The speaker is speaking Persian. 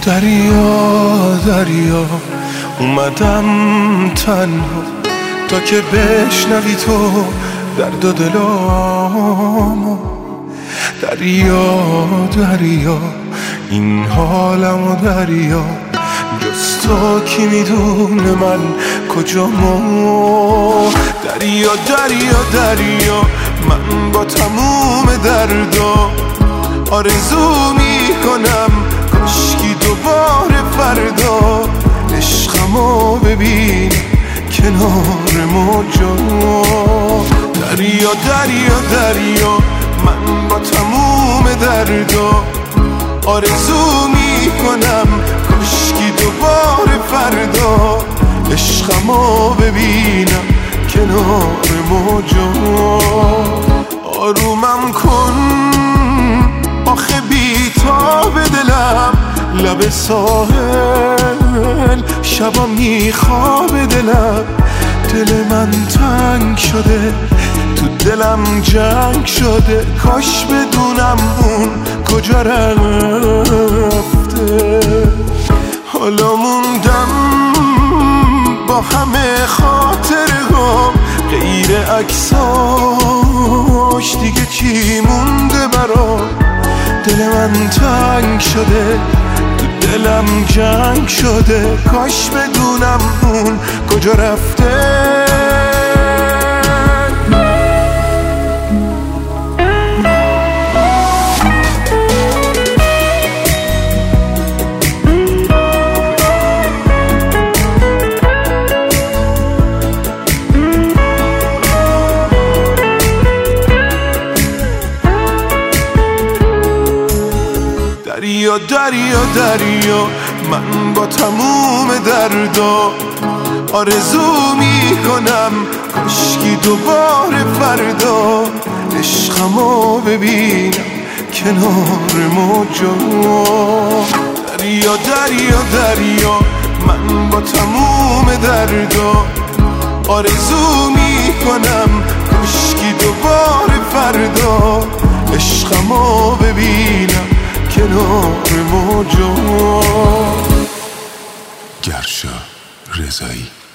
دریا دریا اومدم تنها تا که بشنوی تو درد و دلامو. دریا دریا این حالمو دریا، جز تو کی میدونه من کجامو. دریا دریا دریا من با تموم دردا آرزو میکنم کاشکی دوباره فردا عشقمو ببین کنار موجا. دریا دریا دریا من با تموم دردا آرزو میکنم کاشکی دوباره فردا عشقمو ببینم کنار موجا. آرومم کن آخه بی‌تاب دلم لب ساحل شبا میخواب دلم. دل من تنگ شده تو دلم جنگ شده، کاش بدونم اون کجا رفته. حالا موندم با همه خاطرهام غیر عکساش دیگه چی مونده برام. دل من تنگ شده تو دلم جنگ شده، کاش بدونم اون کجا رفته. دریا دریا دریا من با تموم دردا آرزو میکنم کاشکی دوباره فردا عشقمو ببینم کنار موجا. دریا دریا دریا من با تموم دردا آرزو میکنم کاشکی دوباره فردا عشقمو ببینم کنار موجا. گرشا رضایی.